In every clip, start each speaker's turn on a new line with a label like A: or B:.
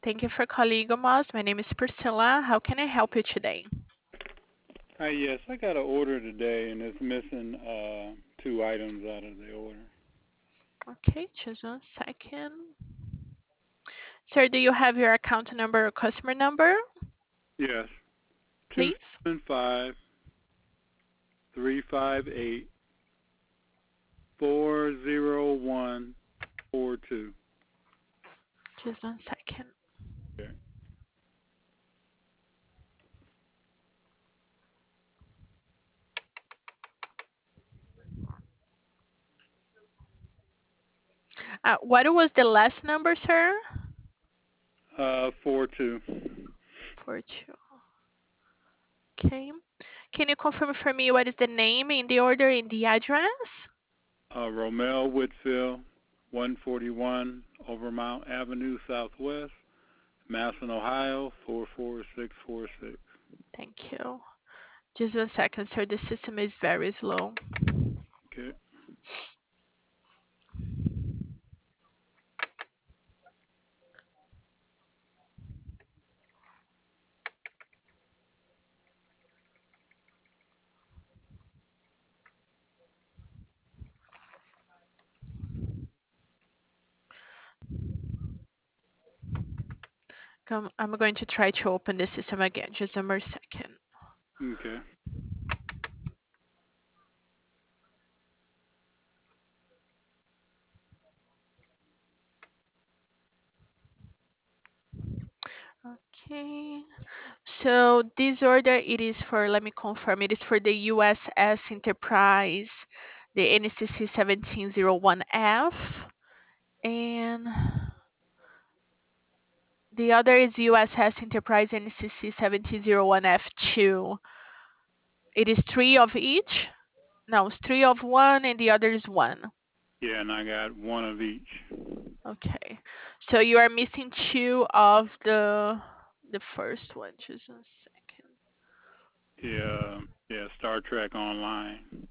A: Thank you for calling Igomos. My name is Priscilla. How can I help you today?
B: Hi, yes, I got an order today, and it's missing two items out of the order.
A: Okay, just one second. Sir, do you have your account number or customer number,
B: Yes, two
A: please?
B: seven five 358 40142.
A: Just one second.
B: Okay.
A: What was the last number, sir?
B: 42.
A: 42. Okay. Can you confirm for me what is the name in the order and the address?
B: Romel Whitfield, 141 Overmount Avenue Southwest, Masson, Ohio 44646.
A: Thank you. Just one second, sir. The system is very slow.
B: Okay.
A: I'm going to try to open the system again. Just a more second.
B: Okay.
A: Okay. So this order, it is for, let me confirm, it is for the USS Enterprise, the NCC 1701F, and the other is USS Enterprise NCC 1701F2. It is three of each. No, it's three of one, and the other is one.
B: Yeah, and I got one of each.
A: Okay. So you are missing two of the first one. Just a second.
B: Yeah, Star Trek Online.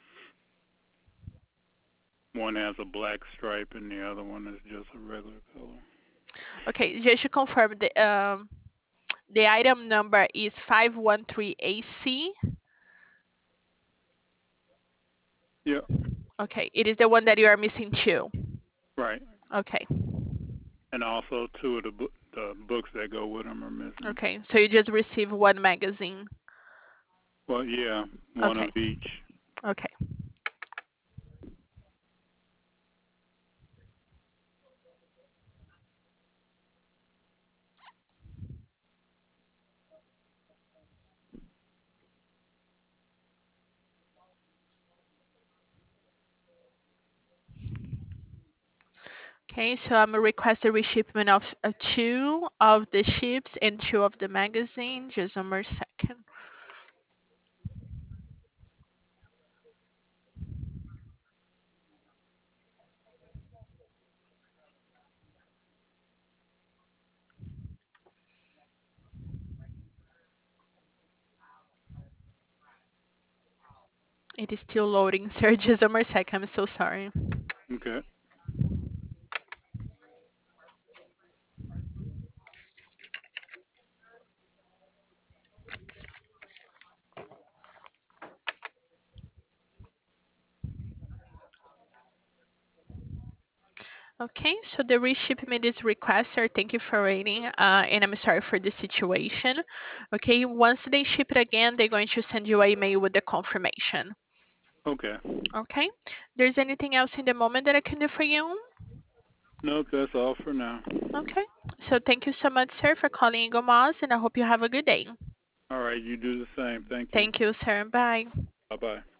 B: One has a black stripe, and the other one is just a regular color.
A: Okay, just to confirm, the item number is 513AC.
B: Yep.
A: Okay, it is the one that you are missing two.
B: Right.
A: Okay,
B: And also two of the books that go with them are missing.
A: okay. So you just received one magazine.
B: Well, yeah, one
A: Okay,
B: of each.
A: okay. Okay, so I'm gonna request a reshipment of two of the ships and two of the magazine. Just one more second. It is still loading, sir. Just one more second. I'm so sorry.
B: Okay.
A: Okay, so the reshipment is requested. Thank you for waiting, and I'm sorry for the situation. Okay, once they ship it again, they're going to send you an email with the confirmation.
B: Okay.
A: Okay, there's anything else in the moment that I can do for you?
B: Nope, that's all for now.
A: Okay, so thank you so much, sir, for calling Ingomas, and I hope you have a good day.
B: All right, you do the same. Thank you.
A: Thank you, sir. Bye.
B: Bye bye.